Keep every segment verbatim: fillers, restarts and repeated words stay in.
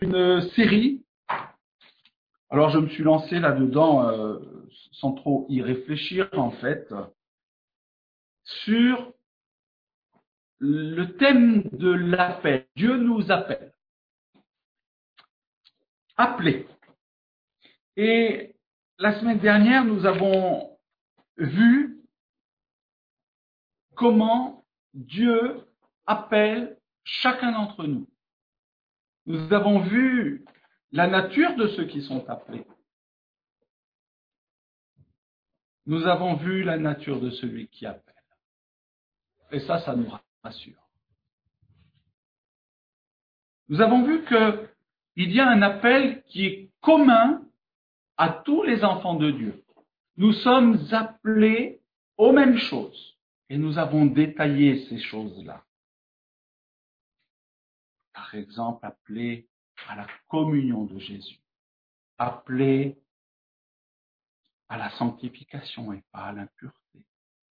une série. Alors je me suis lancé là-dedans euh, sans trop y réfléchir en fait, sur le thème de l'appel. Dieu nous appelle. Appeler. Et la semaine dernière, nous avons vu comment Dieu appelle chacun d'entre nous. Nous avons vu la nature de ceux qui sont appelés. Nous avons vu la nature de celui qui appelle. Et ça, ça nous rassure. Nous avons vu qu'il y a un appel qui est commun à tous les enfants de Dieu. Nous sommes appelés aux mêmes choses. Et nous avons détaillé ces choses-là. Par exemple, appelés à la communion de Jésus. Appelés à la sanctification et pas à l'impureté.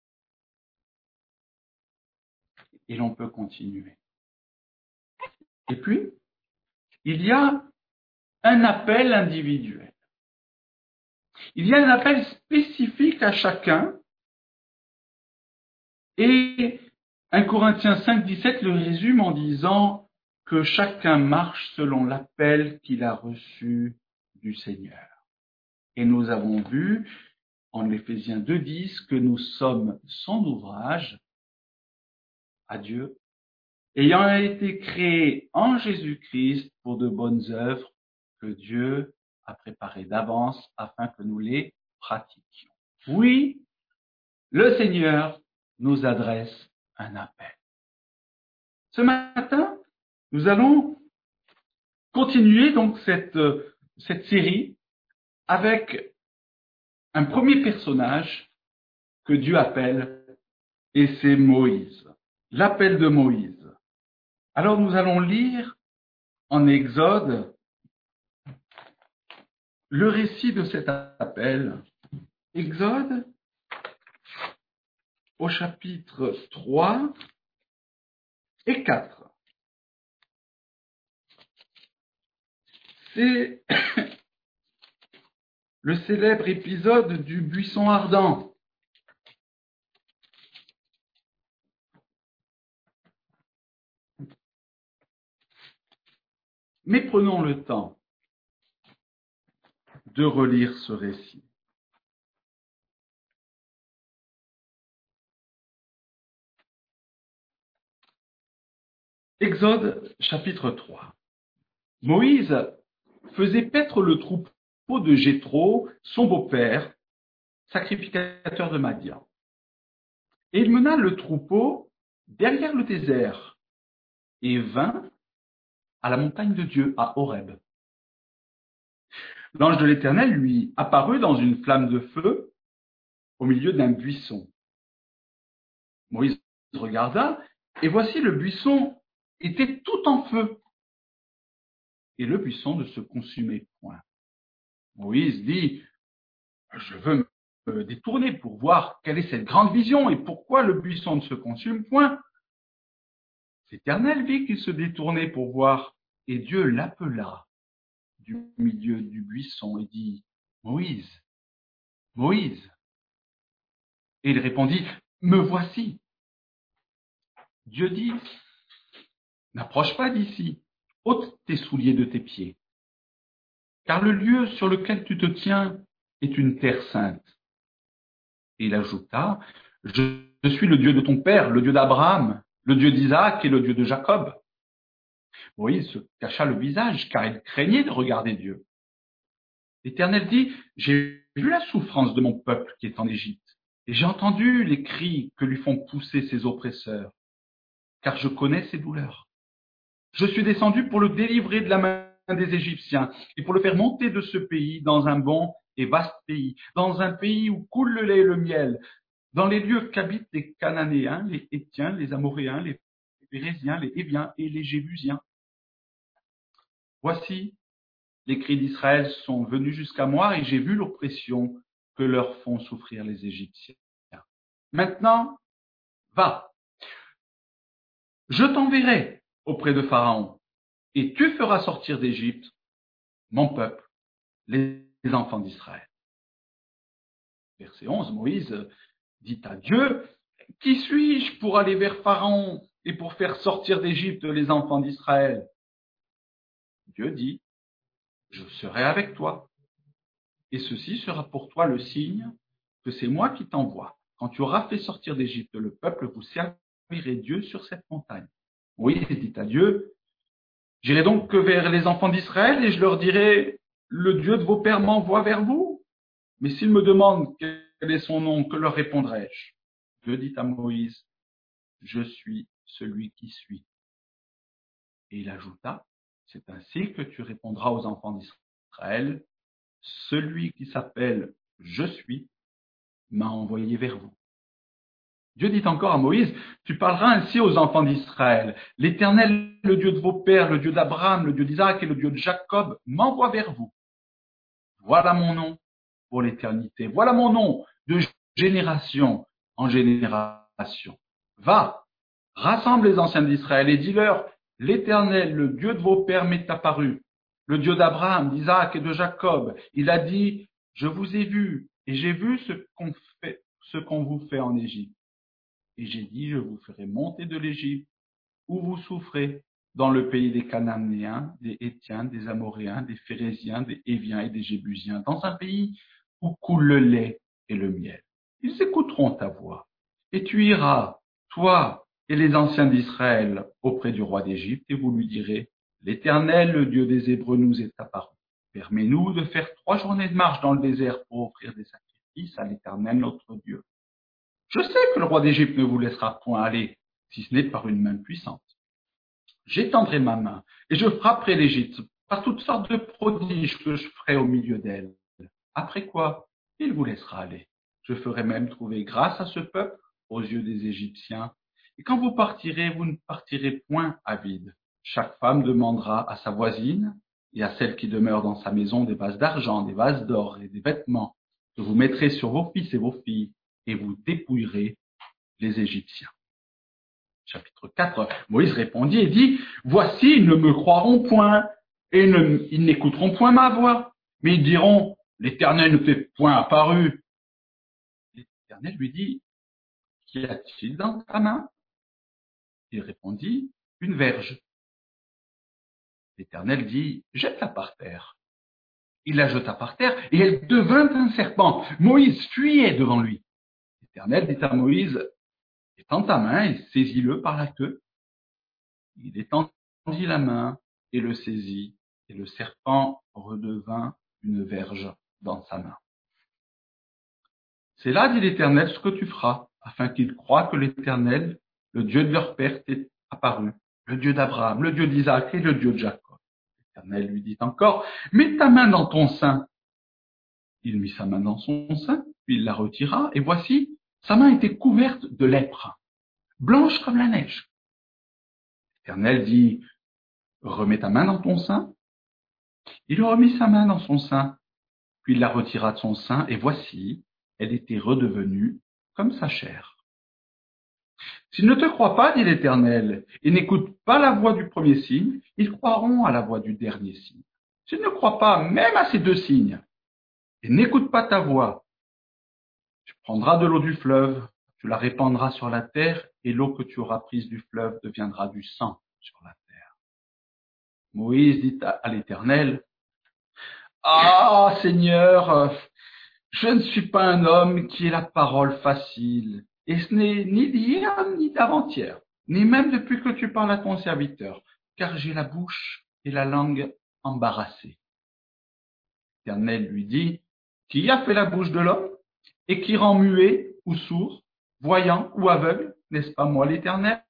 Et l'on peut continuer. Et puis, il y a un appel individuel. Il y a un appel spécifique à chacun. Et un Corinthiens cinq, dix-sept le résume en disant que chacun marche selon l'appel qu'il a reçu du Seigneur. Et nous avons vu en Éphésiens deux, dix que nous sommes son ouvrage à Dieu, ayant été créés en Jésus-Christ pour de bonnes œuvres que Dieu a préparées d'avance afin que nous les pratiquions. Oui, le Seigneur nous adresse un appel. Ce matin, nous allons continuer donc cette, cette série avec un premier personnage que Dieu appelle, et c'est Moïse. L'appel de Moïse. Alors nous allons lire en Exode le récit de cet appel. Exode au chapitre trois et quatre. C'est le célèbre épisode du buisson ardent. Mais prenons le temps de relire ce récit. Exode chapitre trois. Moïse faisait paître le troupeau de Jéthro, son beau-père, sacrificateur de Madian. Et il mena le troupeau derrière le désert et vint à la montagne de Dieu, à Horeb. L'ange de l'Éternel lui apparut dans une flamme de feu au milieu d'un buisson. Moïse regarda, et voici le buisson était tout en feu, et le buisson ne se consumait point. Moïse dit, je veux me détourner pour voir quelle est cette grande vision et pourquoi le buisson ne se consume point. L'Éternel vit qu'il se détournait pour voir, et Dieu l'appela du milieu du buisson et dit, Moïse, Moïse. Et il répondit, me voici. Dieu dit, n'approche pas d'ici, ôte tes souliers de tes pieds, car le lieu sur lequel tu te tiens est une terre sainte. Et il ajouta, je, je suis le Dieu de ton père, le Dieu d'Abraham, le Dieu d'Isaac et le Dieu de Jacob. Moïse se cacha le visage, car il craignait de regarder Dieu. L'Éternel dit, j'ai vu la souffrance de mon peuple qui est en Égypte, et j'ai entendu les cris que lui font pousser ses oppresseurs, car je connais ses douleurs. Je suis descendu pour le délivrer de la main des Égyptiens, et pour le faire monter de ce pays dans un bon et vaste pays, dans un pays où coule le lait et le miel, dans les lieux qu'habitent les Cananéens, les Hétiens, les Amoréens, les Péréziens, les Héviens et les Jébusiens. Voici, les cris d'Israël sont venus jusqu'à moi et j'ai vu l'oppression que leur font souffrir les Égyptiens. Maintenant, va. Je t'enverrai auprès de Pharaon et tu feras sortir d'Égypte mon peuple, les enfants d'Israël. Verset onze, Moïse dit à Dieu, qui suis-je pour aller vers Pharaon et pour faire sortir d'Égypte les enfants d'Israël? Dieu dit, je serai avec toi, et ceci sera pour toi le signe que c'est moi qui t'envoie. Quand tu auras fait sortir d'Égypte le peuple, vous servirez Dieu sur cette montagne. Moïse dit à Dieu, j'irai donc vers les enfants d'Israël et je leur dirai, le Dieu de vos pères m'envoie vers vous. Mais s'ils me demandent quel est son nom, que leur répondrai-je? Dieu dit à Moïse, je suis celui qui suis. Et il ajouta, c'est ainsi que tu répondras aux enfants d'Israël, celui qui s'appelle je suis m'a envoyé vers vous. Dieu dit encore à Moïse, tu parleras ainsi aux enfants d'Israël. L'Éternel, le Dieu de vos pères, le Dieu d'Abraham, le Dieu d'Isaac et le Dieu de Jacob m'envoie vers vous. Voilà mon nom pour l'éternité. Voilà mon nom de génération en génération. Va, rassemble les anciens d'Israël et dis-leur, l'Éternel, le Dieu de vos pères m'est apparu, le Dieu d'Abraham, d'Isaac et de Jacob. Il a dit, je vous ai vu et j'ai vu ce qu'on fait, ce qu'on vous fait en Égypte. Et j'ai dit, je vous ferai monter de l'Égypte où vous souffrez dans le pays des Cananéens, des Hétiens, des Amoréens, des Phéréziens, des Héviens et des Jébusiens, dans un pays où coule le lait et le miel. Ils écouteront ta voix. Et tu iras, toi et les anciens d'Israël, auprès du roi d'Égypte, et vous lui direz, l'Éternel, le Dieu des Hébreux, nous est apparu. Permets-nous de faire trois journées de marche dans le désert pour offrir des sacrifices à l'Éternel, notre Dieu. Je sais que le roi d'Égypte ne vous laissera point aller, si ce n'est par une main puissante. J'étendrai ma main et je frapperai l'Égypte par toutes sortes de prodiges que je ferai au milieu d'elle. Après quoi, il vous laissera aller. Je ferai même trouver grâce à ce peuple aux yeux des Égyptiens. Et quand vous partirez, vous ne partirez point à vide. Chaque femme demandera à sa voisine et à celle qui demeure dans sa maison des vases d'argent, des vases d'or et des vêtements que vous mettrez sur vos fils et vos filles et vous dépouillerez les Égyptiens. Chapitre quatre, Moïse répondit et dit, voici, ils ne me croiront point, et ne, ils n'écouteront point ma voix, mais ils diront, l'Éternel ne fait point apparu. L'Éternel lui dit, qu'y a-t-il dans ta main? Il répondit, une verge. L'Éternel dit, jette-la par terre. Il la jeta par terre, et elle devint un serpent. Moïse fuyait devant lui. L'Éternel dit à Moïse, étends ta main et saisis-le par la queue. Il étendit la main et le saisit, et le serpent redevint une verge dans sa main. C'est là, dit l'Éternel, ce que tu feras, afin qu'ils croient que l'Éternel, le Dieu de leur père, t'est apparu, le Dieu d'Abraham, le Dieu d'Isaac et le Dieu de Jacob. L'Éternel lui dit encore, mets ta main dans ton sein. Il mit sa main dans son sein, puis il la retira, et voici, sa main était couverte de lèpre, blanche comme la neige. L'Éternel dit, remets ta main dans ton sein. Il remit sa main dans son sein, puis il la retira de son sein, et voici, elle était redevenue comme sa chair. S'ils ne te croient pas, dit l'Éternel, et n'écoutent pas la voix du premier signe, ils croiront à la voix du dernier signe. S'ils ne croient pas même à ces deux signes, et n'écoutent pas ta voix, tu prendras de l'eau du fleuve, tu la répandras sur la terre, et l'eau que tu auras prise du fleuve deviendra du sang sur la terre. Moïse dit à l'Éternel, ah, Seigneur, je ne suis pas un homme qui ait la parole facile, et ce n'est ni d'hier ni d'avant-hier, ni même depuis que tu parles à ton serviteur, car j'ai la bouche et la langue embarrassées. L'Éternel lui dit, qui a fait la bouche de l'homme, et qui rend muet ou sourd, voyant ou aveugle, n'est-ce pas moi l'Éternel?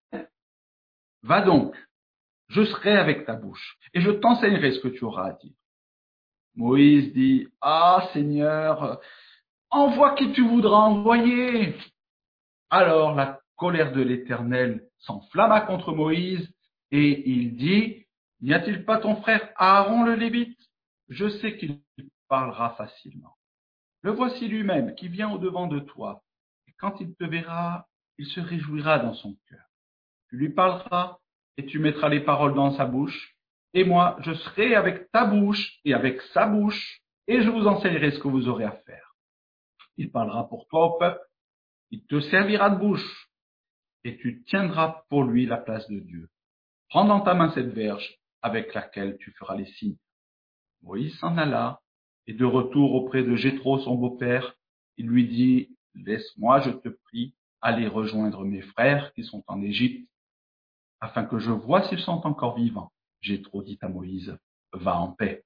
Va donc, je serai avec ta bouche, et je t'enseignerai ce que tu auras à dire. Moïse dit, ah Seigneur, envoie qui tu voudras envoyer. Alors la colère de l'Éternel s'enflamma contre Moïse, et il dit, n'y a-t-il pas ton frère Aaron le Lévite? Je sais qu'il parlera facilement. Le voici lui-même qui vient au-devant de toi, et quand il te verra, il se réjouira dans son cœur. Tu lui parleras, et tu mettras les paroles dans sa bouche, et moi, je serai avec ta bouche et avec sa bouche, et je vous enseignerai ce que vous aurez à faire. Il parlera pour toi au peuple, il te servira de bouche, et tu tiendras pour lui la place de Dieu. Prends dans ta main cette verge avec laquelle tu feras les signes. Moïse s'en alla, et de retour auprès de Jéthro, son beau-père, il lui dit, laisse-moi, je te prie, aller rejoindre mes frères qui sont en Égypte, afin que je voie s'ils sont encore vivants. Jéthro dit à Moïse, va en paix.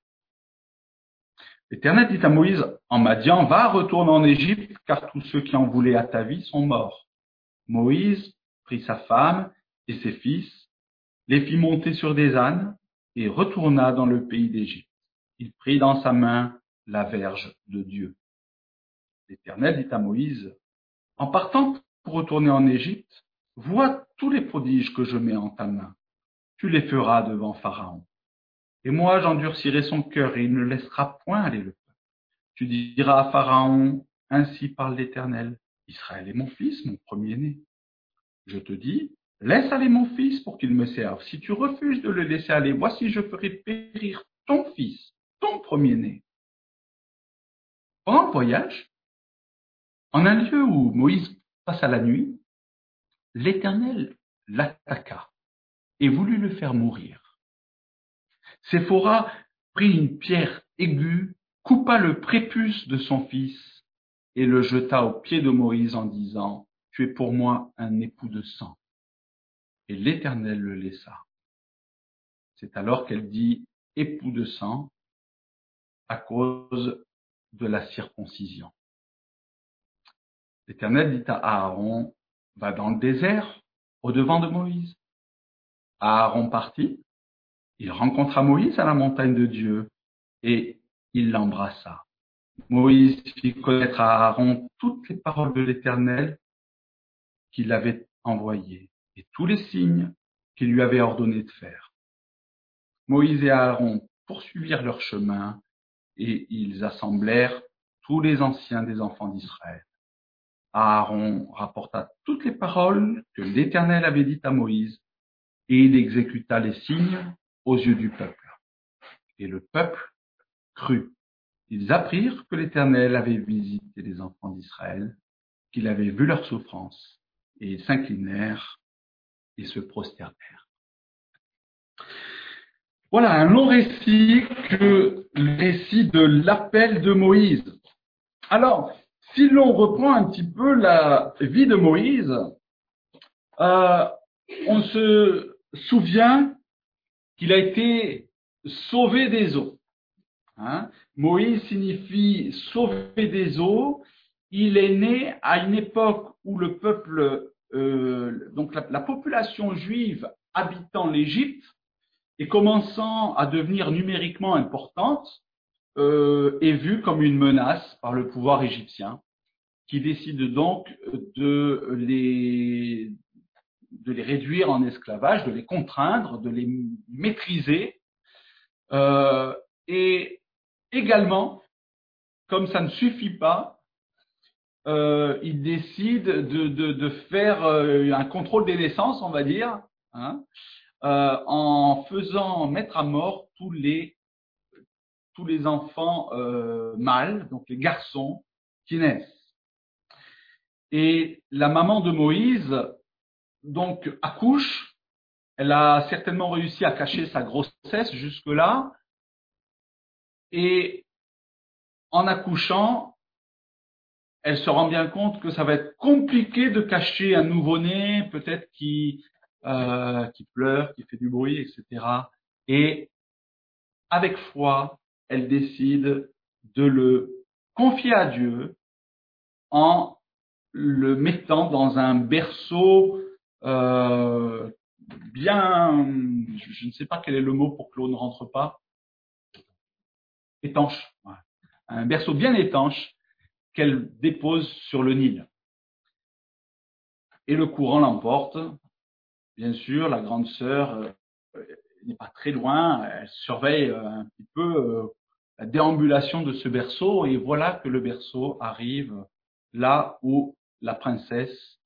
L'Éternel dit à Moïse, en Madian, va, retourne en Égypte, car tous ceux qui en voulaient à ta vie sont morts. Moïse prit sa femme et ses fils, les fit monter sur des ânes, et retourna dans le pays d'Égypte. Il prit dans sa main la verge de Dieu. L'Éternel dit à Moïse, en partant pour retourner en Égypte, vois tous les prodiges que je mets en ta main. Tu les feras devant Pharaon. Et moi, j'endurcirai son cœur et il ne laissera point aller le peuple. Tu diras à Pharaon, ainsi parle l'Éternel, Israël est mon fils, mon premier-né. Je te dis, laisse aller mon fils pour qu'il me serve. Si tu refuses de le laisser aller, voici, je ferai périr ton fils, ton premier-né. Pendant le voyage, en un lieu où Moïse passa la nuit, l'Éternel l'attaqua et voulut le faire mourir. Séphora prit une pierre aiguë, coupa le prépuce de son fils et le jeta aux pieds de Moïse en disant, tu es pour moi un époux de sang. Et l'Éternel le laissa. C'est alors qu'elle dit époux de sang à cause de la circoncision. L'Éternel dit à Aaron, va dans le désert au devant de Moïse. Aaron partit, il rencontra Moïse à la montagne de Dieu et il l'embrassa. Moïse fit connaître à Aaron toutes les paroles de l'Éternel qu'il avait envoyées et tous les signes qu'il lui avait ordonné de faire. Moïse et Aaron poursuivirent leur chemin et ils assemblèrent tous les anciens des enfants d'Israël. Aaron rapporta toutes les paroles que l'Éternel avait dites à Moïse et il exécuta les signes aux yeux du peuple. Et le peuple crut. Ils apprirent que l'Éternel avait visité les enfants d'Israël, qu'il avait vu leur souffrance, et ils s'inclinèrent et se prosternèrent. Voilà un long récit que le récit de l'appel de Moïse. Alors, si l'on reprend un petit peu la vie de Moïse, euh, on se souvient qu'il a été sauvé des eaux. Hein? Moïse signifie sauver des eaux. Il est né à une époque où le peuple, euh, donc la, la population juive habitant l'Égypte et commençant à devenir numériquement importante, euh, est vue comme une menace par le pouvoir égyptien, qui décide donc de les, de les réduire en esclavage, de les contraindre, de les maîtriser, euh, et également, comme ça ne suffit pas, euh, il décide de, de, de faire euh, un contrôle des naissances, on va dire, hein, euh, en faisant mettre à mort tous les tous les enfants euh, mâles, donc les garçons qui naissent. Et la maman de Moïse, donc, accouche. Elle a certainement réussi à cacher sa grossesse jusque-là. Et en accouchant, elle se rend bien compte que ça va être compliqué de cacher un nouveau-né, peut-être qui, euh, qui pleure, qui fait du bruit, et cetera. Et avec foi, elle décide de le confier à Dieu en le mettant dans un berceau euh, bien, je, je ne sais pas quel est le mot pour que l'eau ne rentre pas, étanche, ouais. Un berceau bien étanche qu'elle dépose sur le Nil. Et le courant l'emporte. Bien sûr, la grande sœur euh, n'est pas très loin, elle surveille euh, un petit peu euh, la déambulation de ce berceau, et voilà que le berceau arrive là où la princesse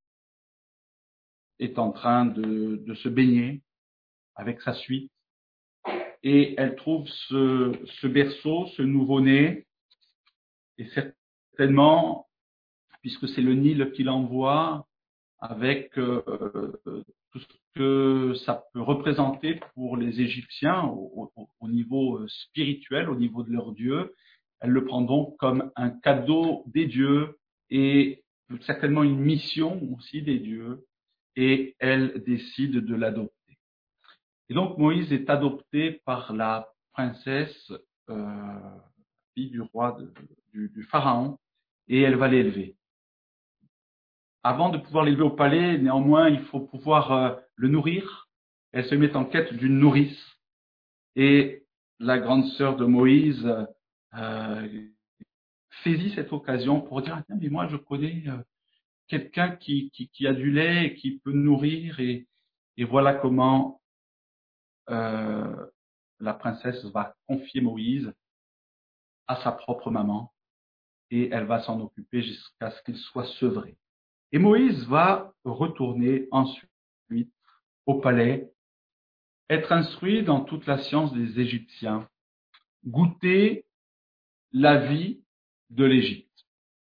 est en train de, de se baigner avec sa suite. et elle trouve ce, ce berceau, ce nouveau-né, et certainement, puisque c'est le Nil qui l'envoie, avec euh, tout ce que ça peut représenter pour les Égyptiens au, au, au niveau spirituel, au niveau de leur Dieu. Elle le prend donc comme un cadeau des dieux et certainement une mission aussi des dieux, et elle décide de l'adopter. Et donc Moïse est adopté par la princesse, euh, fille du roi de, du, du pharaon, et elle va l'élever. Avant de pouvoir l'élever au palais, néanmoins, il faut pouvoir euh, le nourrir. Elle se met en quête d'une nourrice. Et la grande sœur de Moïse euh, saisit cette occasion pour dire, ah, mais moi, je connais euh, quelqu'un qui, qui, qui a du lait et qui peut nourrir. Et, et voilà comment euh, la princesse va confier Moïse à sa propre maman. Et elle va s'en occuper jusqu'à ce qu'il soit sevré. Et Moïse va retourner ensuite au palais, être instruit dans toute la science des Égyptiens, goûter la vie de l'Égypte,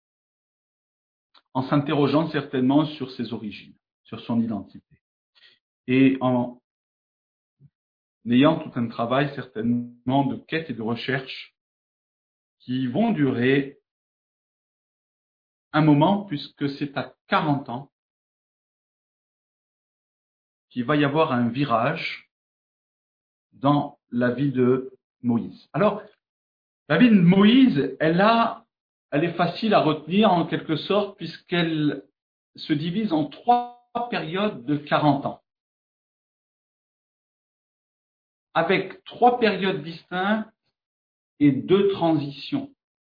en s'interrogeant certainement sur ses origines, sur son identité, et en ayant tout un travail certainement de quête et de recherche qui vont durer un moment, puisque c'est à quarante ans qu'il va y avoir un virage dans la vie de Moïse. Alors, la vie de Moïse, elle a, elle est facile à retenir en quelque sorte puisqu'elle se divise en trois périodes de quarante ans, avec trois périodes distinctes et deux transitions.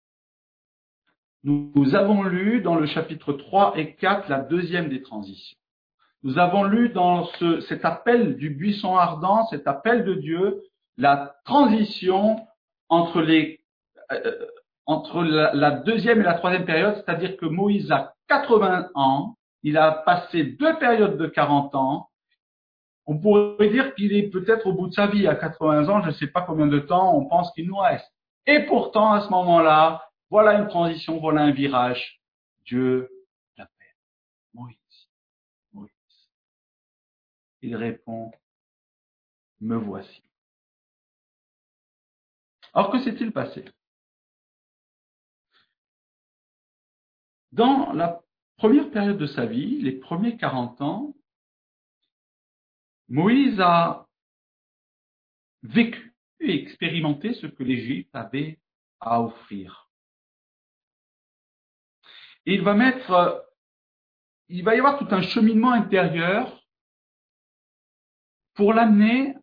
Nous, nous avons lu dans le chapitre trois et quatre la deuxième des transitions. Nous avons lu dans ce, cet appel du buisson ardent, cet appel de Dieu, la transition entre les euh, entre la, la deuxième et la troisième période, c'est-à-dire que Moïse a quatre-vingts ans, il a passé deux périodes de quarante ans. On pourrait dire qu'il est peut-être au bout de sa vie à quatre-vingts ans, je ne sais pas combien de temps on pense qu'il nous reste. Et pourtant, à ce moment-là, voilà une transition, voilà un virage. Dieu l'appelle. Moïse, Moïse. Il répond, me voici. Alors que s'est-il passé? Dans la première période de sa vie, les premiers quarante ans, Moïse a vécu et expérimenté ce que l'Égypte avait à offrir. Et il va mettre, il va y avoir tout un cheminement intérieur pour l'amener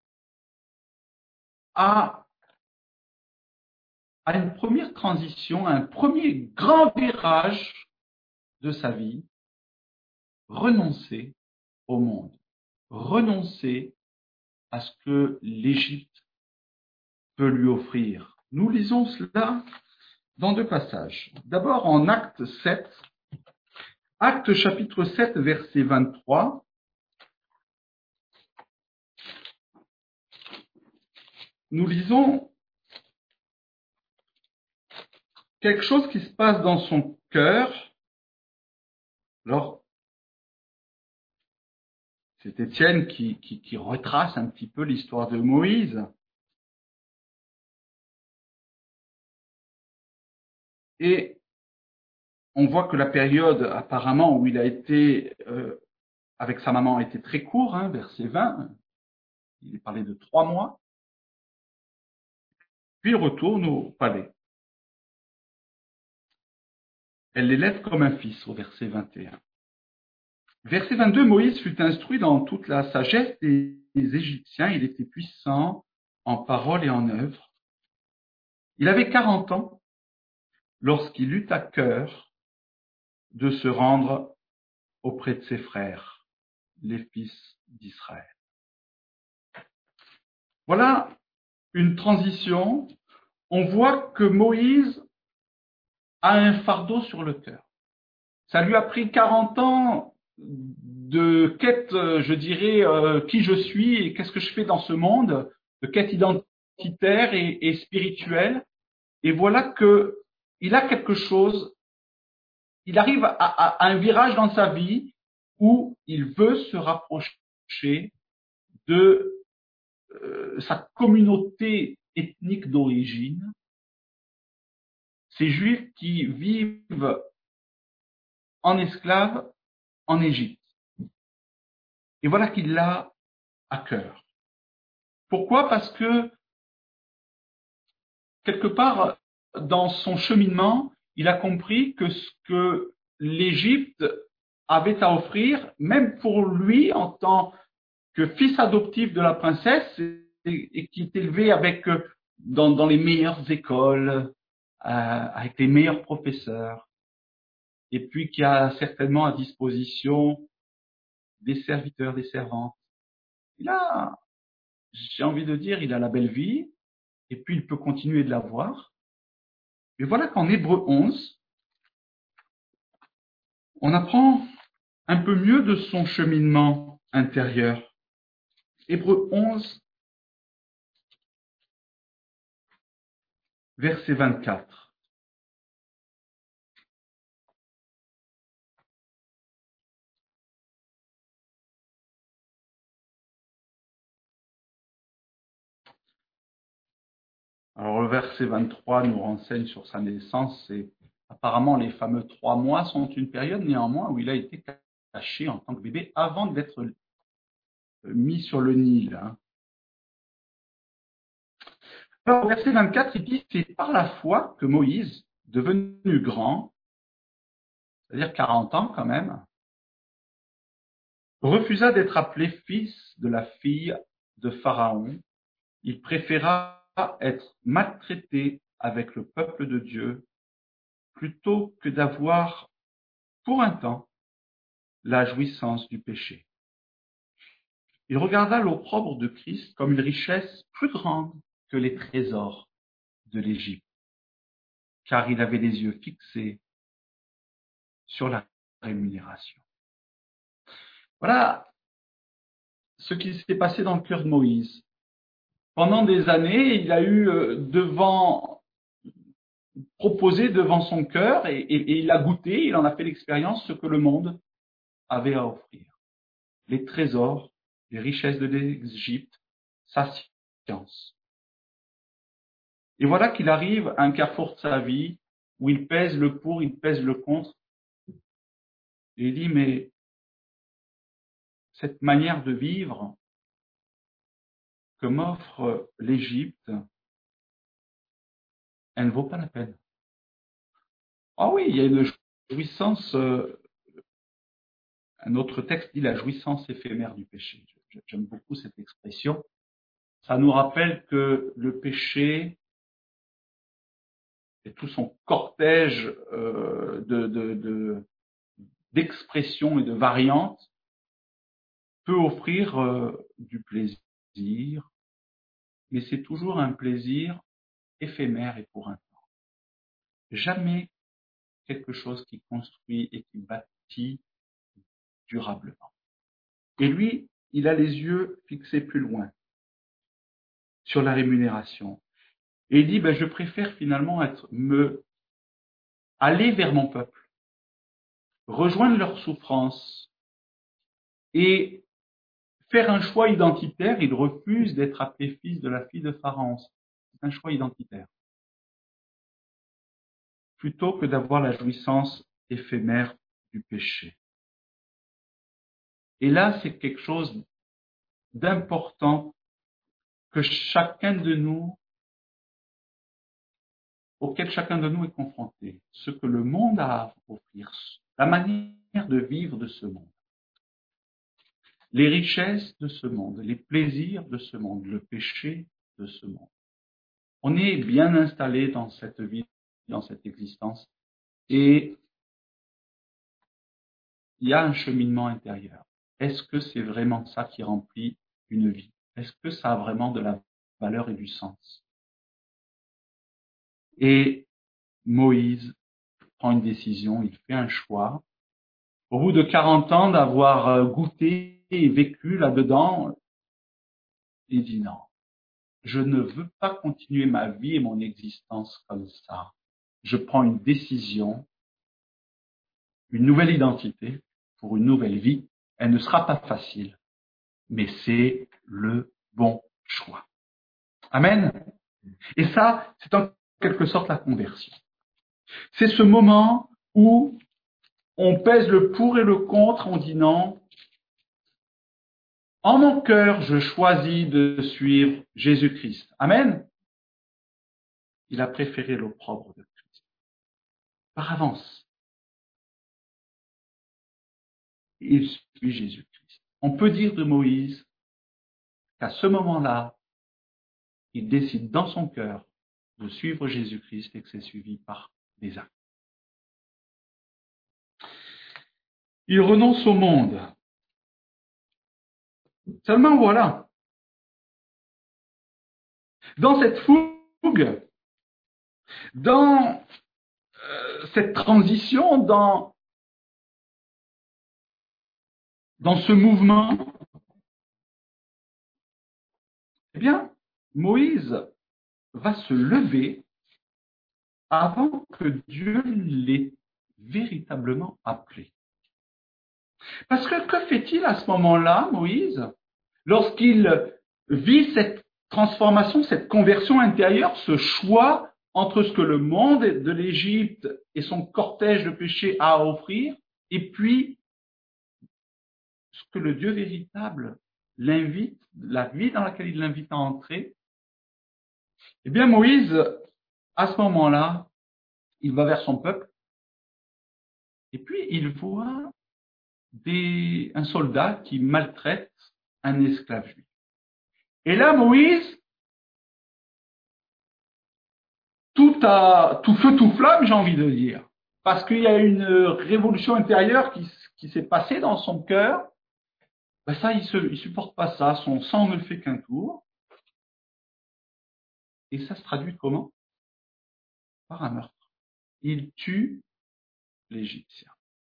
à, à une première transition, à un premier grand virage de sa vie, renoncer au monde, renoncer à ce que l'Égypte peut lui offrir. Nous lisons cela dans deux passages. D'abord en Acte sept, Acte chapitre sept, verset vingt-trois. Nous lisons quelque chose qui se passe dans son cœur. Alors, c'est Étienne qui, qui, qui retrace un petit peu l'histoire de Moïse. Et on voit que la période apparemment où il a été euh, avec sa maman a été très courte, hein, verset vingt. Il est parlé de trois mois. Puis il retourne au palais. Elle l'élève comme un fils, au verset vingt et un. Verset vingt-deux, Moïse fut instruit dans toute la sagesse des Égyptiens. Il était puissant en parole et en œuvre. Il avait quarante ans lorsqu'il eut à cœur de se rendre auprès de ses frères, les fils d'Israël. Voilà une transition. On voit que Moïse a un fardeau sur le cœur. Ça lui a pris quarante ans de quête, je dirais, euh, qui je suis et qu'est-ce que je fais dans ce monde, de quête identitaire et, et spirituelle. Et voilà que il a quelque chose, il arrive à, à, à un virage dans sa vie où il veut se rapprocher de euh, sa communauté ethnique d'origine, ces Juifs qui vivent en esclaves en Égypte. Et voilà qu'il l'a à cœur. Pourquoi? Parce que quelque part, dans son cheminement, il a compris que ce que l'Égypte avait à offrir, même pour lui en tant que fils adoptif de la princesse, et, et qui est élevé avec dans, dans les meilleures écoles, euh, avec les meilleurs professeurs, et puis qui a certainement à disposition des serviteurs, des servantes. Il a, j'ai envie de dire, il a la belle vie, et puis il peut continuer de l'avoir. Et voilà qu'en Hébreux onze, on apprend un peu mieux de son cheminement intérieur. Hébreux onze, verset vingt-quatre. Alors le verset vingt-trois nous renseigne sur sa naissance et apparemment les fameux trois mois sont une période néanmoins où il a été caché en tant que bébé avant d'être mis sur le Nil. Alors au verset vingt-quatre, il dit c'est par la foi que Moïse, devenu grand, c'est-à-dire quarante ans quand même, refusa d'être appelé fils de la fille de Pharaon. Il préféra être maltraité avec le peuple de Dieu plutôt que d'avoir, pour un temps, la jouissance du péché. Il regarda l'opprobre de Christ comme une richesse plus grande que les trésors de l'Égypte, car il avait les yeux fixés sur la rémunération. Voilà ce qui s'est passé dans le cœur de Moïse. Pendant des années, il a eu devant, proposé devant son cœur et, et, et il a goûté, il en a fait l'expérience ce que le monde avait à offrir. Les trésors, les richesses de l'Égypte, sa science. Et voilà qu'il arrive à un carrefour de sa vie où il pèse le pour, il pèse le contre. Et il dit, mais cette manière de vivre que m'offre l'Égypte, elle ne vaut pas la peine. Ah oui, il y a une jouissance, euh, un autre texte dit la jouissance éphémère du péché. J'aime beaucoup cette expression. Ça nous rappelle que le péché et tout son cortège euh, de, de, de, d'expressions et de variantes peut offrir euh, du plaisir, mais c'est toujours un plaisir éphémère et pour un temps. Jamais quelque chose qui construit et qui bâtit durablement. Et lui, il a les yeux fixés plus loin, sur la rémunération. Et il dit, ben, je préfère finalement être, me, aller vers mon peuple, rejoindre leurs souffrances et faire un choix identitaire. Il refuse d'être appelé fils de la fille de Pharaon. C'est un choix identitaire. Plutôt que d'avoir la jouissance éphémère du péché. Et là, c'est quelque chose d'important que chacun de nous, auquel chacun de nous est confronté. Ce que le monde a à offrir, la manière de vivre de ce monde. Les richesses de ce monde, les plaisirs de ce monde, le péché de ce monde. On est bien installé dans cette vie, dans cette existence, et il y a un cheminement intérieur. Est-ce que c'est vraiment ça qui remplit une vie? Est-ce que ça a vraiment de la valeur et du sens? Et Moïse prend une décision, il fait un choix. Au bout de quarante ans d'avoir goûté et vécu là-dedans, il dit non. je ne veux pas continuer ma vie et mon existence comme ça. Je prends une décision, une nouvelle identité pour une nouvelle vie. Elle ne sera pas facile, mais c'est le bon choix. Amen. Et ça, c'est en quelque sorte la conversion. C'est ce moment où on pèse le pour et le contre, on dit non. En mon cœur, je choisis de suivre Jésus-Christ. Amen. Il a préféré l'opprobre de Christ. Par avance. Il suit Jésus-Christ. On peut dire de Moïse qu'à ce moment-là, il décide dans son cœur de suivre Jésus-Christ et que c'est suivi par des actes. Il renonce au monde. Seulement voilà, dans cette fougue, dans euh, cette transition, dans, dans ce mouvement, eh bien, Moïse va se lever avant que Dieu l'ait véritablement appelé. Parce que que fait-il à ce moment-là, Moïse, lorsqu'il vit cette transformation, cette conversion intérieure, ce choix entre ce que le monde de l'Égypte et son cortège de péché a à offrir, et puis ce que le Dieu véritable l'invite, la vie dans laquelle il l'invite à entrer? Eh bien, Moïse, à ce moment-là, il va vers son peuple, et puis il voit des, un soldat qui maltraite un esclave juif. Et là, Moïse, tout à tout feu, tout flamme, j'ai envie de dire, parce qu'il y a une révolution intérieure qui, qui s'est passée dans son cœur. Ben ça, il se, il supporte pas ça. Son sang ne le fait qu'un tour. Et ça se traduit comment? Par un meurtre. Il tue l'Égyptien.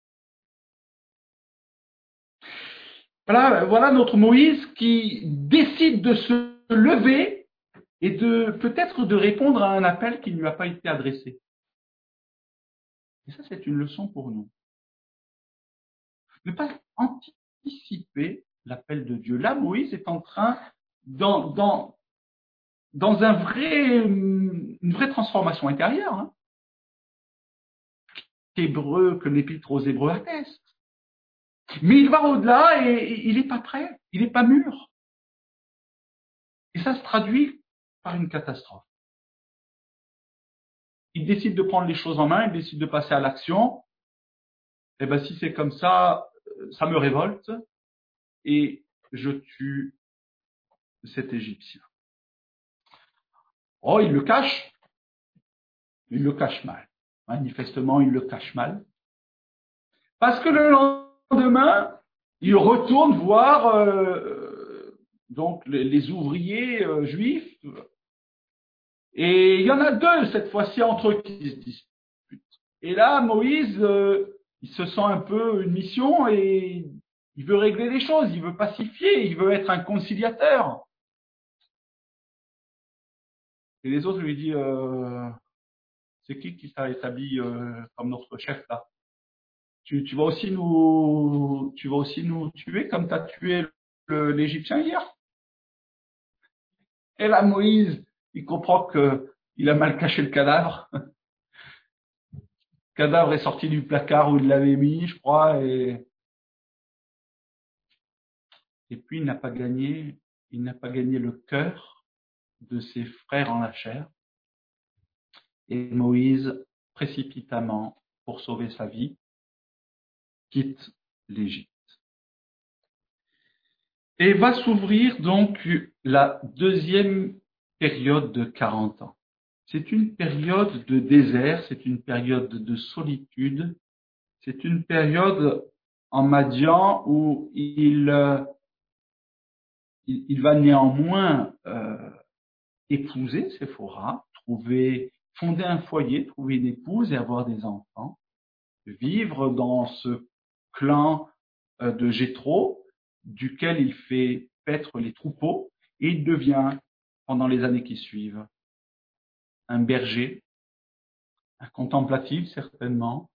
Voilà, voilà notre Moïse qui décide de se lever et de peut-être de répondre à un appel qui ne lui a pas été adressé. Et ça, c'est une leçon pour nous. Ne pas anticiper l'appel de Dieu. Là, Moïse est en train, dans, dans, dans un vrai, une vraie transformation intérieure, hein, qu'Hébreu, que l'Épître aux Hébreux atteste. Mais il va au-delà et il n'est pas prêt, il n'est pas mûr. Et ça se traduit par une catastrophe. Il décide de prendre les choses en main, il décide de passer à l'action. Et ben si c'est comme ça, ça me révolte et je tue cet Égyptien. Oh, il le cache. Il le cache mal. Manifestement, il le cache mal. Parce que le lendemain, il retourne voir euh, donc les, les ouvriers euh, juifs. Et il y en a deux cette fois-ci entre eux qui se disputent. Et là, Moïse, euh, il se sent un peu une mission et il veut régler les choses, il veut pacifier, il veut être un conciliateur. Et les autres lui disent, euh, c'est qui qui t'a établi euh, comme notre chef là? Tu, tu vas aussi nous, tu vas aussi nous tuer comme tu as tué le, l'Égyptien hier? Et là, Moïse, il comprend que il a mal caché le cadavre. Le cadavre est sorti du placard où il l'avait mis, je crois, et, et puis il n'a pas gagné, il n'a pas gagné le cœur de ses frères en la chair. Et Moïse, précipitamment, pour sauver sa vie, quitte l'Égypte. Et va s'ouvrir donc la deuxième période de quarante ans. C'est une période de désert, c'est une période de solitude, c'est une période en Madian où il, euh, il, il va néanmoins euh, épouser Séphora, trouver, fonder un foyer, trouver une épouse et avoir des enfants, vivre dans ce clan euh, de Jéthro, duquel il fait paître les troupeaux, et il devient pendant les années qui suivent. Un berger, un contemplatif certainement,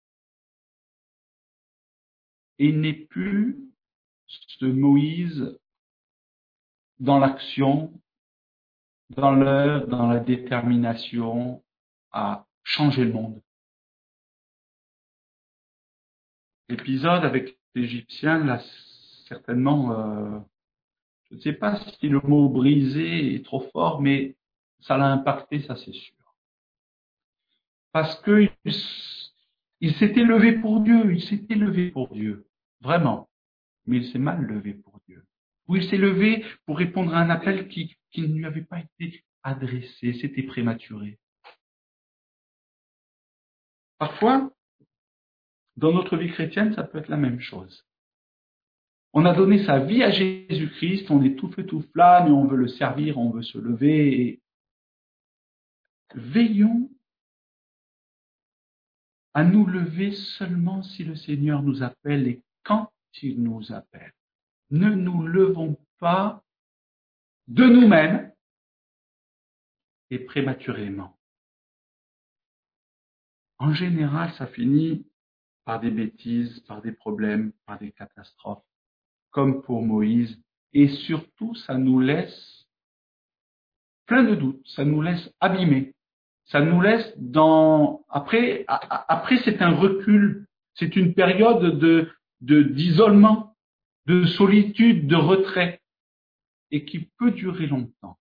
et il n'est plus ce Moïse dans l'action, dans l'œuvre, dans la détermination à changer le monde. L'épisode avec l'Égyptien, là, certainement, euh, je ne sais pas si le mot brisé est trop fort, mais ça l'a impacté, ça c'est sûr. Parce que il, il s'était levé pour Dieu, il s'était levé pour Dieu, vraiment, mais il s'est mal levé pour Dieu. Ou il s'est levé pour répondre à un appel qui, qui ne lui avait pas été adressé, c'était prématuré. Parfois, dans notre vie chrétienne, ça peut être la même chose. On a donné sa vie à Jésus-Christ, on est tout feu tout flamme et on veut le servir, on veut se lever. Et veillons à nous lever seulement si le Seigneur nous appelle et quand il nous appelle. Ne nous levons pas de nous-mêmes et prématurément. En général, ça finit par des bêtises, par des problèmes, par des catastrophes, comme pour Moïse. Et surtout, ça nous laisse plein de doutes, ça nous laisse abîmés. Ça nous laisse dans... Après, après c'est un recul, c'est une période de, de, d'isolement, de solitude, de retrait, et qui peut durer longtemps.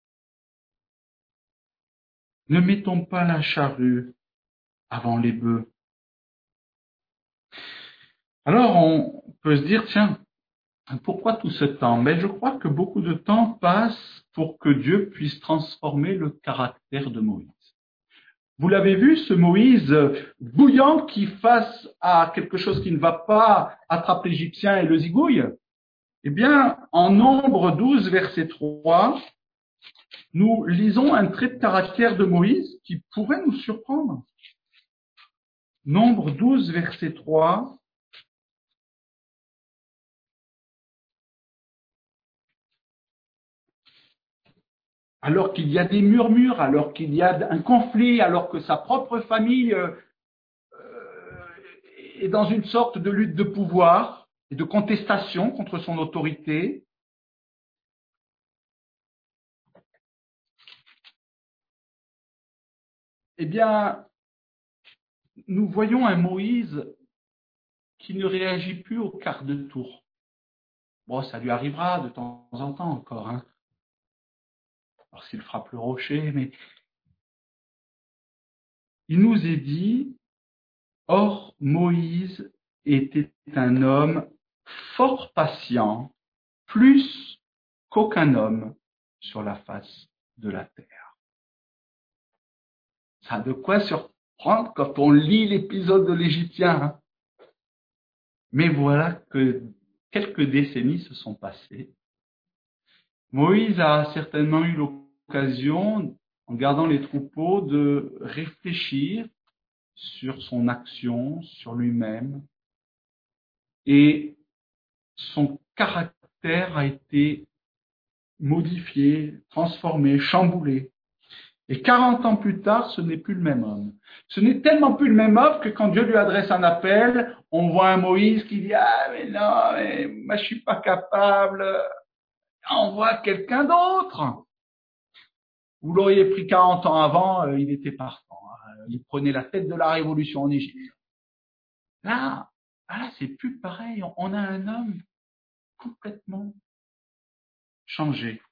Ne mettons pas la charrue avant les bœufs. Alors, on peut se dire, tiens, pourquoi tout ce temps? Mais je crois que beaucoup de temps passe pour que Dieu puisse transformer le caractère de Moïse. Vous l'avez vu, ce Moïse bouillant qui, face à quelque chose qui ne va pas, attrape l'Égyptien et le zigouille? Eh bien, en Nombre douze, verset trois, nous lisons un trait de caractère de Moïse qui pourrait nous surprendre. Nombre douze, verset trois. Alors qu'il y a des murmures, alors qu'il y a un conflit, alors que sa propre famille euh, est dans une sorte de lutte de pouvoir et de contestation contre son autorité, eh bien, nous voyons un Moïse qui ne réagit plus au quart de tour. Bon, ça lui arrivera de temps en temps encore, hein. Alors s'il frappe le rocher, mais il nous est dit, or Moïse était un homme fort patient, plus qu'aucun homme sur la face de la terre. Ça a de quoi surprendre quand on lit l'épisode de l'Égyptien, hein. Mais voilà que quelques décennies se sont passées. Moïse a certainement eu l'occasion, en gardant les troupeaux, de réfléchir sur son action, sur lui-même, et son caractère a été modifié, transformé, chamboulé. Et quarante ans plus tard, ce n'est plus le même homme. Ce n'est tellement plus le même homme que quand Dieu lui adresse un appel, on voit un Moïse qui dit « Ah, mais non, mais moi je suis pas capable. » On voit quelqu'un d'autre. Vous l'auriez pris quarante ans avant, euh, il était partant. Hein. Il prenait la tête de la révolution en Égypte. Là, là, c'est plus pareil. On a un homme complètement changé.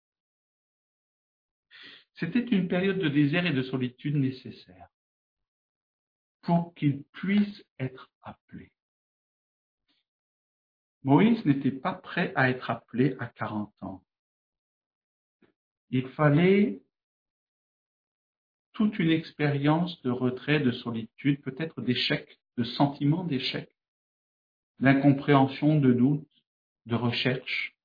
C'était une période de désert et de solitude nécessaire pour qu'il puisse être appelé. Moïse n'était pas prêt à être appelé à quarante ans. Il fallait toute une expérience de retrait, de solitude, peut-être d'échec, de sentiment d'échec, d'incompréhension, de doute, de recherche,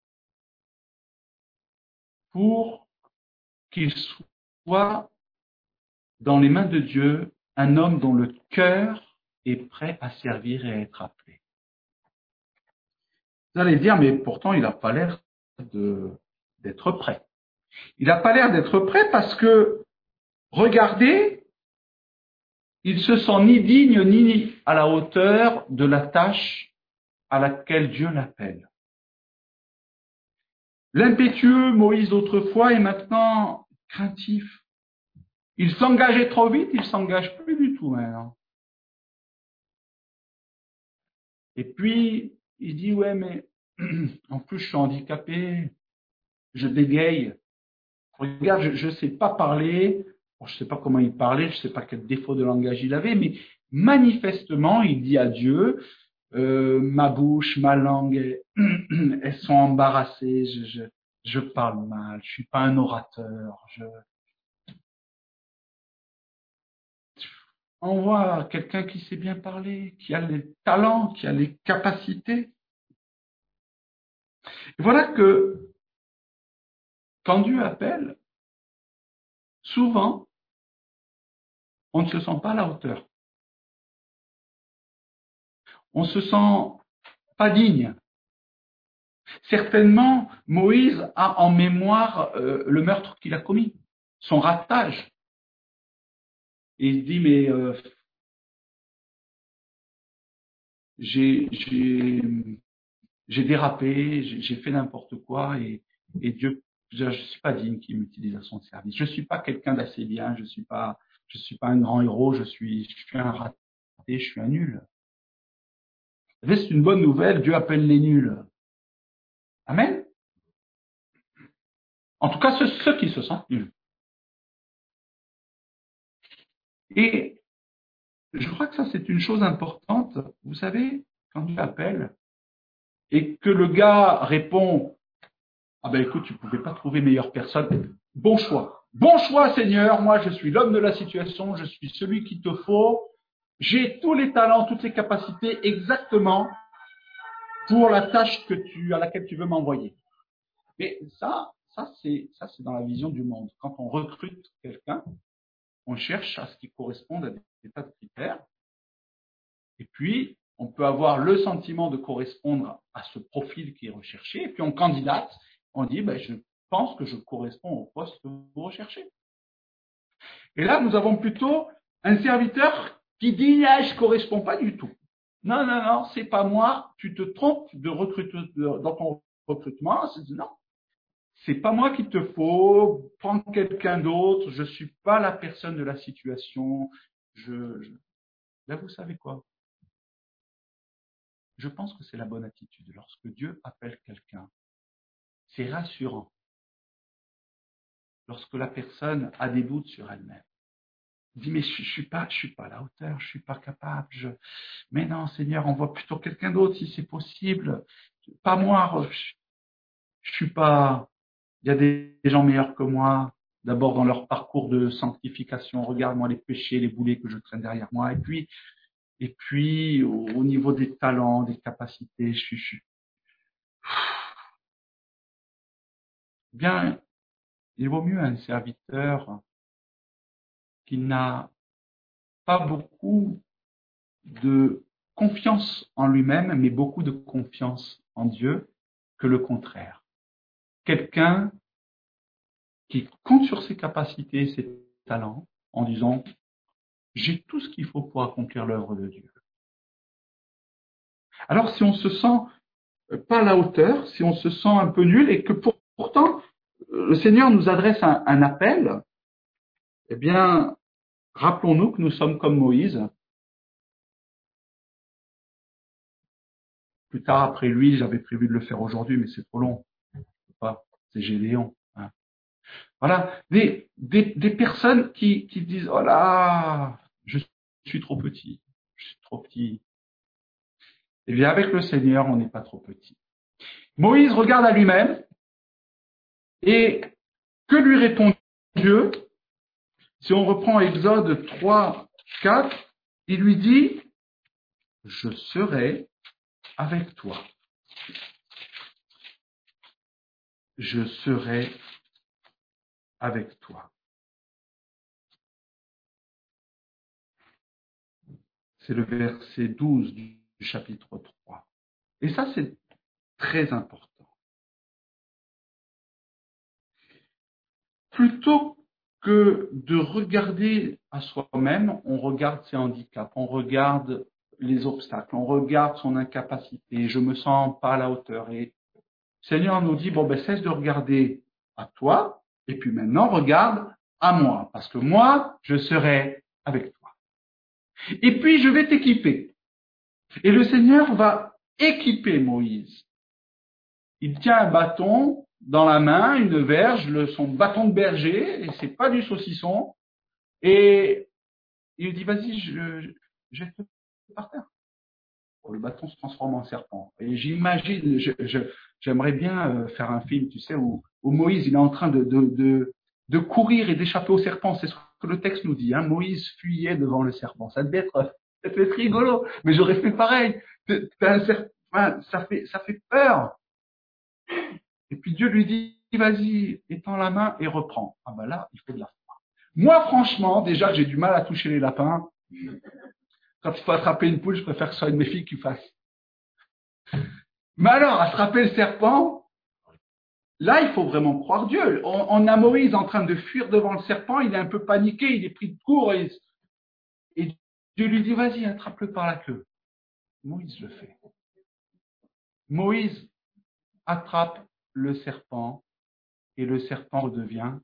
pour qu'il soit dans les mains de Dieu un homme dont le cœur est prêt à servir et à être appelé. Vous allez dire, mais pourtant il n'a pas l'air de, d'être prêt. Il n'a pas l'air d'être prêt parce que, regardez, il se sent ni digne ni à la hauteur de la tâche à laquelle Dieu l'appelle. L'impétueux Moïse d'autrefois est maintenant craintif. Il s'engageait trop vite, il s'engage plus du tout maintenant. Et puis, il dit, ouais, mais en plus, je suis handicapé, je bégaye. Regarde, je ne sais pas parler, bon, je ne sais pas comment il parlait, je ne sais pas quel défaut de langage il avait, mais manifestement, il dit à Dieu, euh, ma bouche, ma langue, elles, elles sont embarrassées, je, je, je parle mal, je suis pas un orateur. Je... On voit quelqu'un qui sait bien parler, qui a les talents, qui a les capacités. Et voilà que quand Dieu appelle, souvent, on ne se sent pas à la hauteur. On se sent pas digne. Certainement, Moïse a en mémoire euh, le meurtre qu'il a commis, son ratage. Et il se dit, mais euh, j'ai, j'ai, j'ai dérapé, j'ai, j'ai fait n'importe quoi, et, et Dieu, je ne suis pas digne qu'il m'utilise à son service. Je ne suis pas quelqu'un d'assez bien, je ne suis pas, je suis pas un grand héros, je suis, je suis un raté, je suis un nul. Vous savez, c'est une bonne nouvelle, Dieu appelle les nuls. Amen. En tout cas, ceux, ceux qui se sentent nuls. Et je crois que ça, c'est une chose importante. Vous savez, quand Dieu appelle et que le gars répond, ah ben écoute, tu ne pouvais pas trouver meilleure personne. Bon choix. Bon choix, Seigneur. Moi, je suis l'homme de la situation. Je suis celui qu'il te faut. J'ai tous les talents, toutes les capacités exactement pour la tâche que tu, à laquelle tu veux m'envoyer. Mais ça, ça c'est, ça, c'est dans la vision du monde. Quand on recrute quelqu'un, on cherche à ce qu'il corresponde à des tas de critères. Et puis, on peut avoir le sentiment de correspondre à ce profil qui est recherché. Et puis, on candidate, on dit, ben, je pense que je corresponds au poste que vous recherchez. Et là, nous avons plutôt un serviteur qui dit, ah, je ne corresponds pas du tout. Non, non, non, c'est pas moi. Tu te trompes de recruteur dans ton recrutement. C'est, non, c'est pas moi qu'il te faut. Prends quelqu'un d'autre. Je suis pas la personne de la situation. Je, je... Là, vous savez quoi? Je pense que c'est la bonne attitude. Lorsque Dieu appelle quelqu'un, c'est rassurant. Lorsque la personne a des doutes sur elle-même, dit mais je, je suis pas, je suis pas à la hauteur, je suis pas capable. Je... Mais non, Seigneur, envoie plutôt quelqu'un d'autre si c'est possible. Pas moi. Je, je suis pas. Il y a des, des gens meilleurs que moi. D'abord dans leur parcours de sanctification, regarde-moi les péchés, les boulets que je traîne derrière moi. Et puis, et puis au, au niveau des talents, des capacités, je suis, je suis... bien. Il vaut mieux un serviteur qui n'a pas beaucoup de confiance en lui-même, mais beaucoup de confiance en Dieu, que le contraire. Quelqu'un qui compte sur ses capacités et ses talents en disant « j'ai tout ce qu'il faut pour accomplir l'œuvre de Dieu ». Alors si on se sent pas à la hauteur, si on se sent un peu nul et que pour, pourtant le Seigneur nous adresse un, un appel, eh bien, rappelons-nous que nous sommes comme Moïse. Plus tard, après lui, j'avais prévu de le faire aujourd'hui, mais c'est trop long. Pas, c'est Gédéon. Hein. Voilà, des, des, des personnes qui, qui disent, oh là, je suis trop petit, je suis trop petit. Eh bien, avec le Seigneur, on n'est pas trop petit. Moïse regarde à lui-même et que lui répond Dieu? Si on reprend Exode trois, quatre, il lui dit, je serai avec toi. Je serai avec toi. C'est le verset douze du chapitre trois. Et ça, c'est très important. plutôt que de regarder à soi-même, on regarde ses handicaps, on regarde les obstacles, on regarde son incapacité, je me sens pas à la hauteur. Et le Seigneur nous dit, bon, ben, cesse de regarder à toi, et puis maintenant, regarde à moi, parce que moi, je serai avec toi. Et puis, je vais t'équiper. Et le Seigneur va équiper Moïse. Il tient un bâton dans la main, une verge, le, son bâton de berger, et c'est pas du saucisson. Et il lui dit, vas-y, je, je, je vais te par terre. Le bâton se transforme en serpent. Et j'imagine, je, je, j'aimerais bien faire un film, tu sais, où, où Moïse, il est en train de, de, de, de courir et d'échapper au serpent. C'est ce que le texte nous dit. Hein. Moïse fuyait devant le serpent. Ça devait être, ça devait être rigolo. Mais j'aurais fait pareil. T'as un serpent, ça fait, ça fait peur. Et puis Dieu lui dit, vas-y, étends la main et reprends. Ah ben là, il faut de la foi. Moi, franchement, déjà que j'ai du mal à toucher les lapins, quand il faut attraper une poule, je préfère que ce soit une de mes filles qui fasse. Mais alors, attraper le serpent, là, il faut vraiment croire Dieu. On, on a Moïse en train de fuir devant le serpent, il est un peu paniqué, il est pris de court, et, et Dieu lui dit, vas-y, attrape-le par la queue. Moïse le fait. Moïse attrape le serpent, et le serpent redevient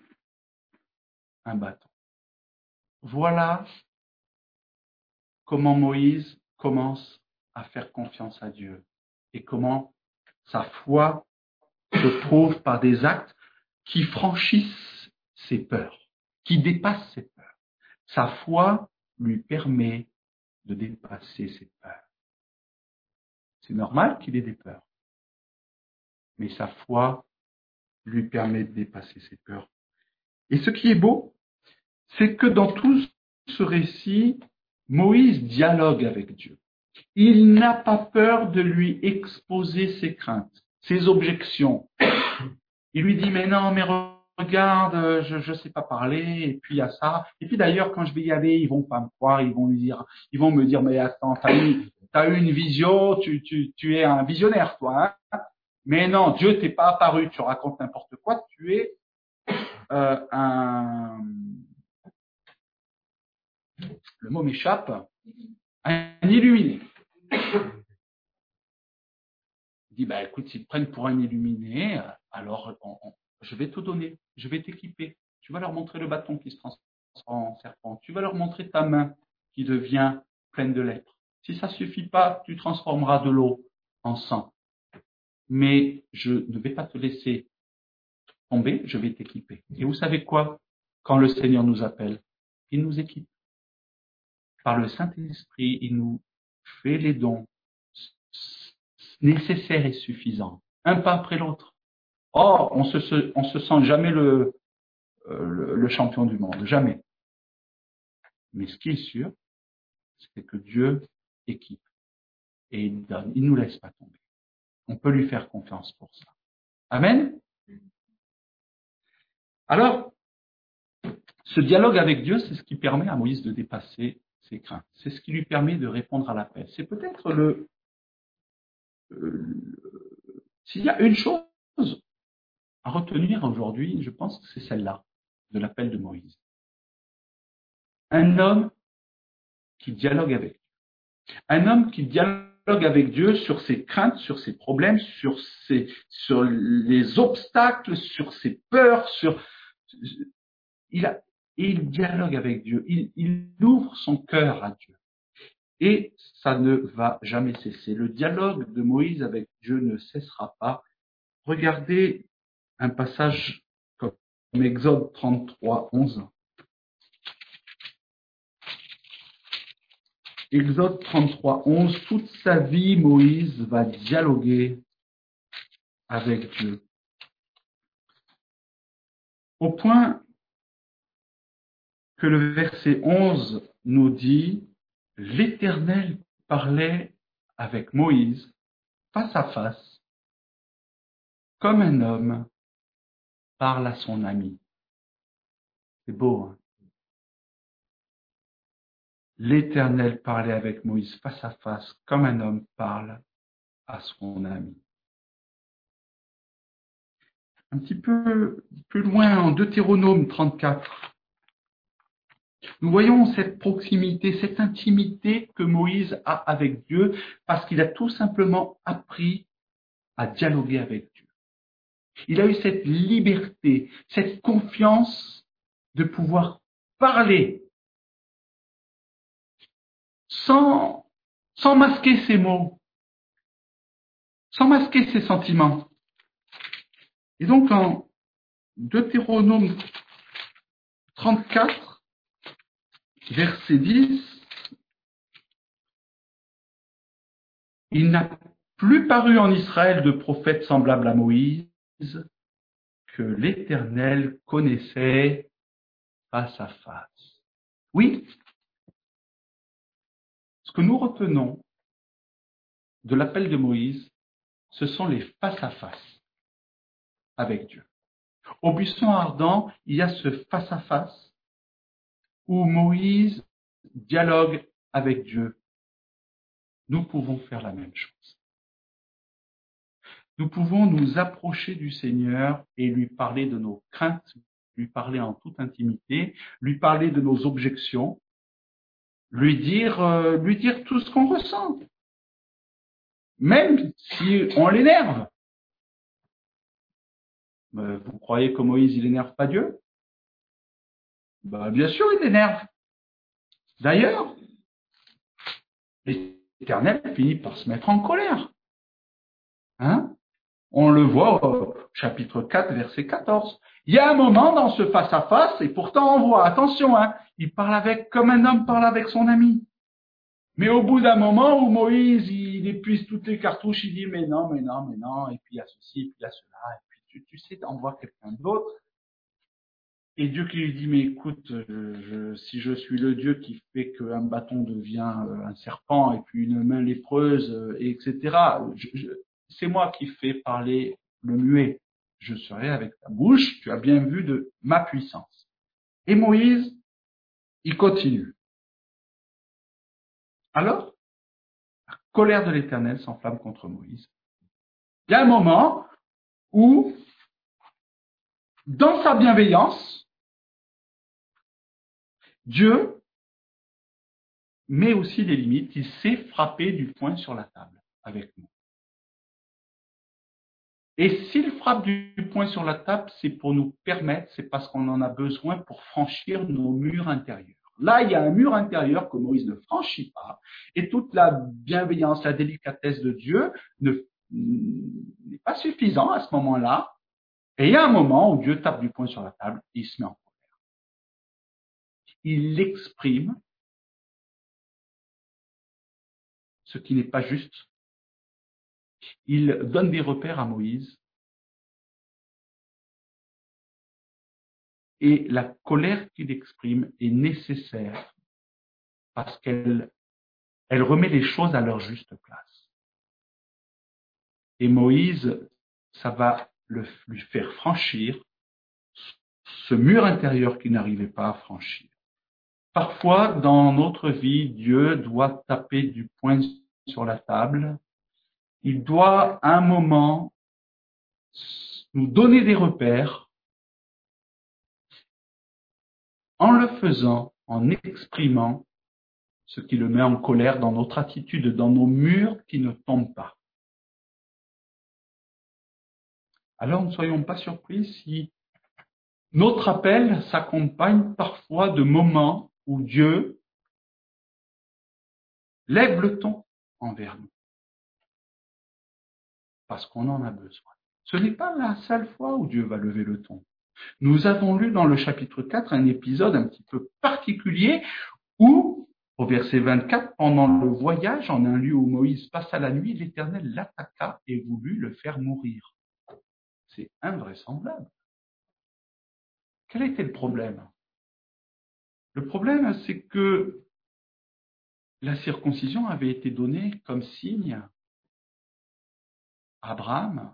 un bâton. Voilà comment Moïse commence à faire confiance à Dieu et comment sa foi se prouve par des actes qui franchissent ses peurs, qui dépassent ses peurs. Sa foi lui permet de dépasser ses peurs. C'est normal qu'il ait des peurs, mais sa foi lui permet de dépasser ses peurs. Et ce qui est beau, c'est que dans tout ce récit, Moïse dialogue avec Dieu. Il n'a pas peur de lui exposer ses craintes, ses objections. Il lui dit, mais non, mais regarde, je ne sais pas parler, et puis il y a ça. Et puis d'ailleurs, quand je vais y aller, ils vont pas me croire, ils vont lui dire, ils vont me dire, mais attends, t'as eu, t'as eu une visio, tu, tu, tu es un visionnaire, toi, hein. Mais non, Dieu t'est pas apparu, tu racontes n'importe quoi, tu es euh, un, le mot m'échappe, un illuminé. Il dit, bah écoute, s'ils te prennent pour un illuminé, alors on, on, je vais te donner, je vais t'équiper. Tu vas leur montrer le bâton qui se transforme en serpent. Tu vas leur montrer ta main qui devient pleine de lèpre. Si ça suffit pas, tu transformeras de l'eau en sang. Mais je ne vais pas te laisser tomber, je vais t'équiper. Et vous savez quoi? Quand le Seigneur nous appelle, il nous équipe. Par le Saint-Esprit, il nous fait les dons nécessaires et suffisants, un pas après l'autre. Oh, on se, on se sent jamais le, le, le champion du monde, jamais. Mais ce qui est sûr, c'est que Dieu équipe et il donne, il nous laisse pas tomber. On peut lui faire confiance pour ça. Amen. Alors, ce dialogue avec Dieu, c'est ce qui permet à Moïse de dépasser ses craintes. C'est ce qui lui permet de répondre à l'appel. C'est peut-être le, euh, s'il y a une chose à retenir aujourd'hui, je pense que c'est celle-là, de l'appel de Moïse. Un homme qui dialogue avec Dieu. Un homme qui dialogue avec Dieu sur ses craintes, sur ses problèmes, sur ses, sur les obstacles, sur ses peurs, sur, il a, il dialogue avec Dieu. Il, il ouvre son cœur à Dieu. Et ça ne va jamais cesser. Le dialogue de Moïse avec Dieu ne cessera pas. Regardez un passage comme Exode trente-trois, onze. Exode trente-trois, onze, toute sa vie, Moïse va dialoguer avec Dieu. Au point que le verset onze nous dit, l'Éternel parlait avec Moïse face à face, comme un homme parle à son ami. C'est beau, hein? L'Éternel parlait avec Moïse face à face, comme un homme parle à son ami. Un petit peu plus loin, en Deutéronome trente-quatre, nous voyons cette proximité, cette intimité que Moïse a avec Dieu parce qu'il a tout simplement appris à dialoguer avec Dieu. Il a eu cette liberté, cette confiance de pouvoir parler sans, sans masquer ses mots, sans masquer ses sentiments. Et donc en Deutéronome trente-quatre, verset dix, il n'a plus paru en Israël de prophète semblable à Moïse, que l'Éternel connaissait face à face. Oui, ce que nous retenons de l'appel de Moïse, ce sont les face à face avec Dieu. Au buisson ardent, il y a ce face à face où Moïse dialogue avec Dieu. Nous pouvons faire la même chose. Nous pouvons nous approcher du Seigneur et lui parler de nos craintes, lui parler en toute intimité, lui parler de nos objections, lui dire, euh, lui dire tout ce qu'on ressent, même si on l'énerve. Euh, vous croyez que Moïse, il énerve pas Dieu? Ben, bien sûr, il l'énerve. D'ailleurs, l'Éternel finit par se mettre en colère. Hein? On le voit au chapitre quatre, verset quatorze. Il y a un moment dans ce face-à-face, et pourtant on voit, attention, hein, il parle avec comme un homme parle avec son ami. Mais au bout d'un moment où Moïse, il épuise toutes les cartouches, il dit, mais non, mais non, mais non, et puis il y a ceci, et puis il y a cela, et puis tu, tu sais, t'envoies quelqu'un d'autre. Et Dieu qui lui dit, mais écoute, je, je, si je suis le Dieu qui fait qu'un bâton devient un serpent, et puis une main lépreuse, et cetera, je, je, c'est moi qui fais parler le muet. Je serai avec ta bouche, tu as bien vu de ma puissance. Et Moïse, il continue. Alors, la colère de l'Éternel s'enflamme contre Moïse. Il y a un moment où, dans sa bienveillance, Dieu met aussi des limites. Il sait frapper du poing sur la table avec nous. Et s'il frappe du poing sur la table, c'est pour nous permettre, c'est parce qu'on en a besoin pour franchir nos murs intérieurs. Là, il y a un mur intérieur que Moïse ne franchit pas, et toute la bienveillance, la délicatesse de Dieu ne, n'est pas suffisant à ce moment-là. Et il y a un moment où Dieu tape du poing sur la table, et il se met en colère. Il exprime ce qui n'est pas juste. Il donne des repères à Moïse. Et la colère qu'il exprime est nécessaire parce qu'elle elle remet les choses à leur juste place. Et Moïse, ça va le, lui faire franchir ce mur intérieur qu'il n'arrivait pas à franchir. Parfois, dans notre vie, Dieu doit taper du poing sur la table. Il doit, à un moment, nous donner des repères. En le faisant, en exprimant ce qui le met en colère dans notre attitude, dans nos murs qui ne tombent pas. Alors ne soyons pas surpris si notre appel s'accompagne parfois de moments où Dieu lève le ton envers nous, parce qu'on en a besoin. Ce n'est pas la seule fois où Dieu va lever le ton. Nous avons lu dans le chapitre quatre un épisode un petit peu particulier où, au verset vingt-quatre, pendant le voyage en un lieu où Moïse passa la nuit, l'Éternel l'attaqua et voulut le faire mourir. C'est invraisemblable. Quel était le problème? Le problème, c'est que la circoncision avait été donnée comme signe à Abraham,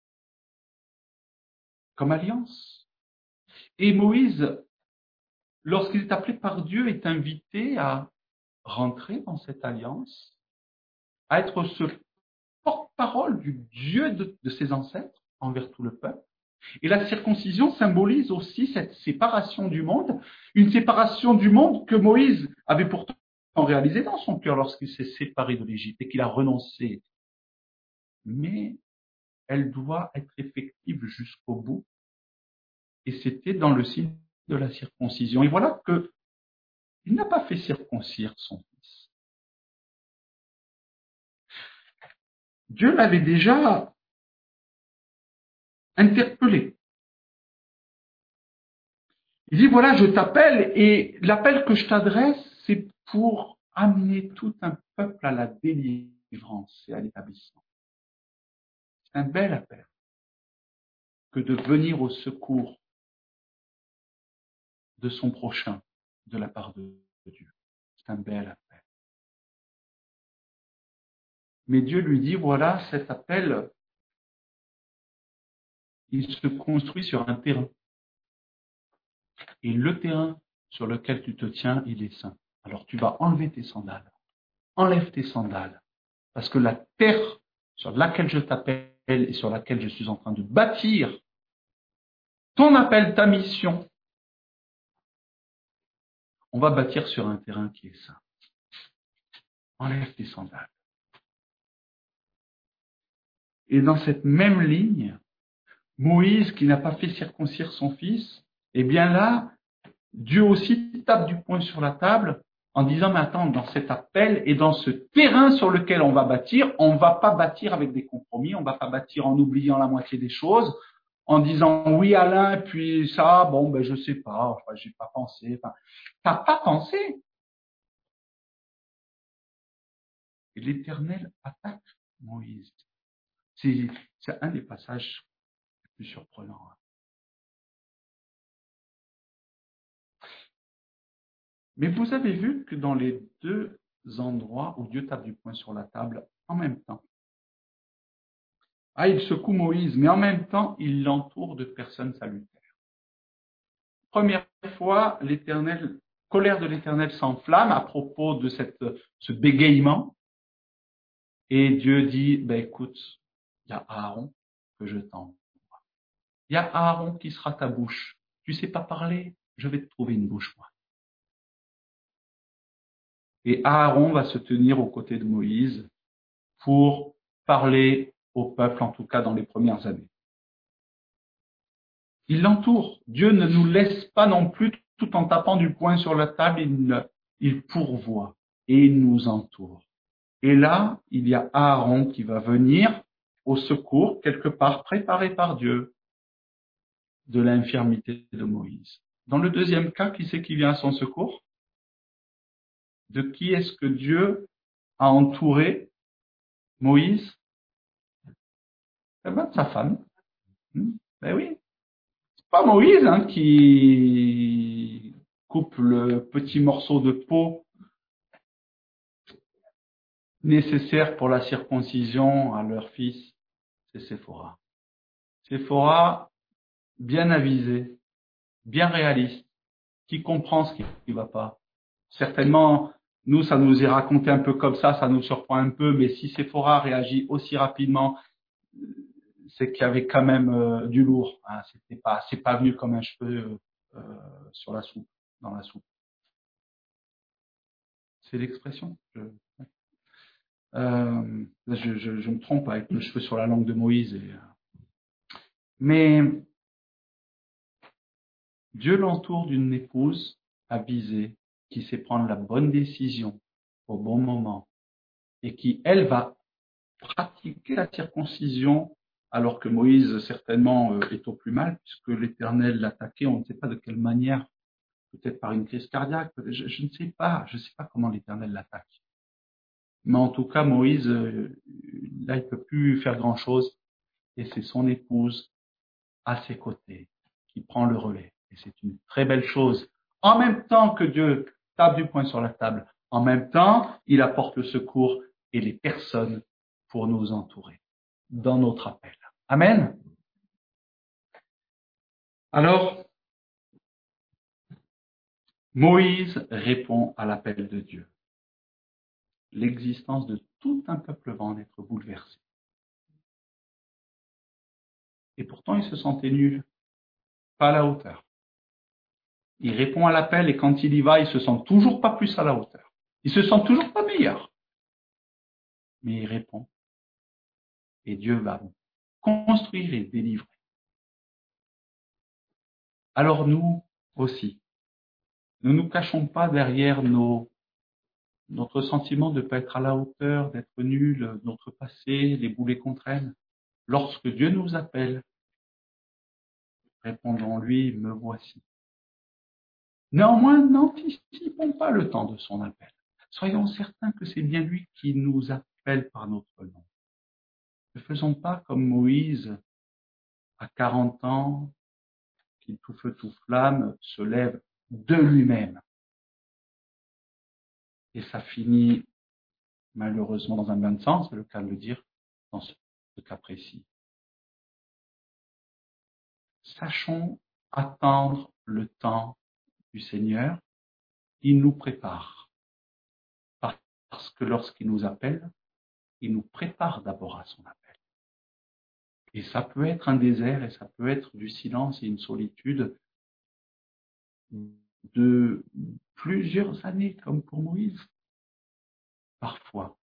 comme alliance. Et Moïse, lorsqu'il est appelé par Dieu, est invité à rentrer dans cette alliance, à être ce porte-parole du Dieu de, de ses ancêtres envers tout le peuple. Et la circoncision symbolise aussi cette séparation du monde, une séparation du monde que Moïse avait pourtant réalisée dans son cœur lorsqu'il s'est séparé de l'Égypte et qu'il a renoncé. Mais elle doit être effective jusqu'au bout. Et c'était dans le signe de la circoncision. Et voilà que il n'a pas fait circoncire son fils. Dieu l'avait déjà interpellé. Il dit, voilà, je t'appelle et l'appel que je t'adresse, c'est pour amener tout un peuple à la délivrance et à l'établissement. C'est un bel appel que de venir au secours de son prochain de la part de Dieu. C'est un bel appel. Mais Dieu lui dit, voilà, cet appel, il se construit sur un terrain. Et le terrain sur lequel tu te tiens, il est saint. Alors tu vas enlever tes sandales. Enlève tes sandales. Parce que la terre sur laquelle je t'appelle et sur laquelle je suis en train de bâtir ton appel, ta mission, on va bâtir sur un terrain qui est saint. Enlève tes sandales. Et dans cette même ligne, Moïse, qui n'a pas fait circoncire son fils, eh bien là, Dieu aussi tape du poing sur la table en disant, mais attends, dans cet appel et dans ce terrain sur lequel on va bâtir, on ne va pas bâtir avec des compromis, on ne va pas bâtir en oubliant la moitié des choses, en disant oui à l'un, puis ça, bon, ben je sais pas, enfin, j'ai pas pensé. Enfin, t'as pas pensé. Et l'Éternel attaque Moïse. C'est, c'est un des passages les plus surprenants. Mais vous avez vu que dans les deux endroits où Dieu tape du poing sur la table en même temps, ah, il secoue Moïse, mais en même temps, il l'entoure de personnes salutaires. Première fois, l'Éternel, colère de l'Éternel s'enflamme à propos de cette, ce bégaiement, et Dieu dit, ben écoute, il y a Aaron que je t'envoie. Il y a Aaron qui sera ta bouche. Tu sais pas parler, je vais te trouver une bouche, moi. Et Aaron va se tenir aux côtés de Moïse pour parler au peuple, en tout cas dans les premières années. Il l'entoure. Dieu ne nous laisse pas non plus tout en tapant du poing sur la table, il, il pourvoit et il nous entoure. Et là, il y a Aaron qui va venir au secours, quelque part préparé par Dieu, de l'infirmité de Moïse. Dans le deuxième cas, qui c'est qui vient à son secours? De qui est-ce que Dieu a entouré Moïse? Eh ben, de sa femme. Ben oui. C'est pas Moïse hein, qui coupe le petit morceau de peau nécessaire pour la circoncision à leur fils, c'est Séphora. Séphora, bien avisée, bien réaliste, qui comprend ce qui ne va pas. Certainement, nous, ça nous est raconté un peu comme ça, ça nous surprend un peu, mais si Séphora réagit aussi rapidement, c'est qu'il y avait quand même euh, du lourd. Hein. C'était pas, c'est pas venu comme un cheveu euh, sur la soupe, dans la soupe. C'est l'expression. Je, euh, je, je, je me trompe avec le cheveu sur la langue de Moïse. Et, euh, mais Dieu l'entoure d'une épouse avisée qui sait prendre la bonne décision au bon moment et qui, elle, va pratiquer la circoncision alors que Moïse, certainement, euh, est au plus mal puisque l'Éternel l'attaquait. On ne sait pas de quelle manière, peut-être par une crise cardiaque, je, je ne sais pas, je ne sais pas comment l'Éternel l'attaque. Mais en tout cas, Moïse, euh, là, il peut plus faire grand-chose et c'est son épouse à ses côtés qui prend le relais. Et c'est une très belle chose. En même temps que Dieu tape du poing sur la table, en même temps, il apporte le secours et les personnes pour nous entourer dans notre appel. Amen. Alors, Moïse répond à l'appel de Dieu. L'existence de tout un peuple va en être bouleversée. Et pourtant, il se sentait nul, pas à la hauteur. Il répond à l'appel et quand il y va, il se sent toujours pas plus à la hauteur. Il se sent toujours pas meilleur. Mais il répond. Et Dieu va construire et délivrer. Alors nous aussi, ne nous cachons pas derrière nos, notre sentiment de ne pas être à la hauteur, d'être nul, notre passé, les boulets qu'on traîne. Lorsque Dieu nous appelle, répondons-lui, me voici. Néanmoins, n'anticipons pas le temps de son appel. Soyons certains que c'est bien lui qui nous appelle par notre nom. Ne faisons pas comme Moïse, à quarante ans, qui tout feu tout flamme se lève de lui-même. Et ça finit malheureusement dans un bain de sang, c'est le cas de le dire dans ce cas précis. Sachons attendre le temps du Seigneur, il nous prépare. Parce que lorsqu'il nous appelle, il nous prépare d'abord à son appel. Et ça peut être un désert et ça peut être du silence et une solitude de plusieurs années, comme pour Moïse. Parfois,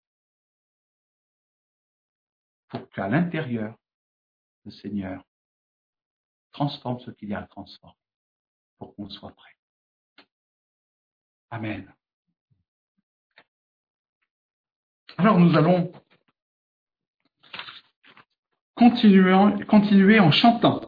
pour qu'à l'intérieur, le Seigneur transforme ce qu'il y a à transformer, pour qu'on soit prêt. Amen. Alors nous allons continuer, continuer en chantant.